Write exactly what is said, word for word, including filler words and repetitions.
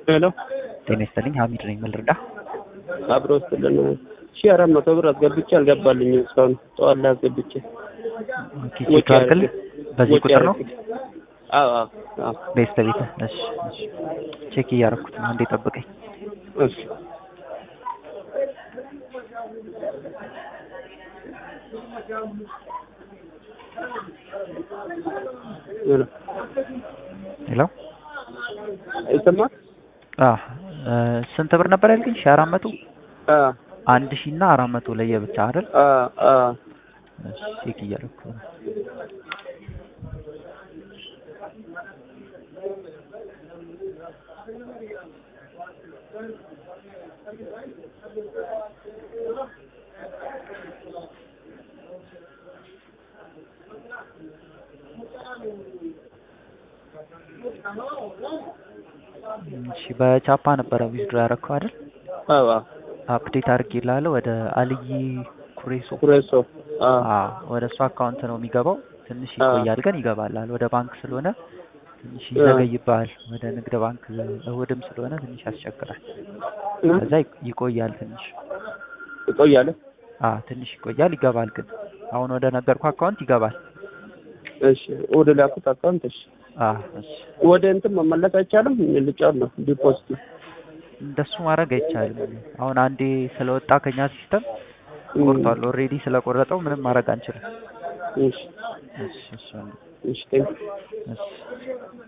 ሄሎ ጤና ይስጥልኝ ሀሚድ ነኝ መልርዳ አብሮ ወስደን ሺህ አራት መቶ ብር አስገብቼ አልገባልኝም እስካሁን ጠዋት ላይ አስገብቼ ኦኬ ቼክ አድርግል በዚህ ቁጥር ነው አዎ አዎ ቤስት ቤት እሺ እሺ ቼክ እያደረኩት ነው እንዴ ጠብቀኝ እሺ ሄሎ ይሰማል አዎ ስንት ብር ነበር ያልከኝ ሺህ አራት መቶ አዎ አንድ ሺህ እና አራት መቶ ለየብቻ አይደል አዎ አዎ እሺ ቼክ እያደረኩ ነው እሺ በቻፓ ነበር ዊዝድሮ ያደረከው አይደል አዎ አፕዴት አድርጌልሃለሁ ወደ አልይ ኩሬሶ ኩሬሶ አዎ ወደ እሱ አካውንት ነው የሚገባው ትንሽ ይቆያል ግን ይገባልሃል ወደ ባንክ ስለሆነ ትንሽ ይዘገይብሃል ወደ ንግድ ባንክ እሑድም ስለሆነ ትንሽ ያስቸግራል ከዛ ይቆያል ትንሽ ይቆያል አዎ ትንሽ ይቆያል ይገባል ግን አሁን ወደ ነገርኩ አካውንት ይገባል እሺ ወደ ላኩት አካውንት እሺ አዎ እሺ ወደ እንትን መመለስ አይቻልም ልጫው ነው ዲፖዚት እንደሱ ማድረግ አይቻልም አሁን አንዴ ስለወጣ ከኛ ሲስተም ቆርጧል ኦሬዲ ስለቆረጠው ምንም ማድረግ አንችልም እሺ እሺ እሺ እሺ ቴንክ እሺ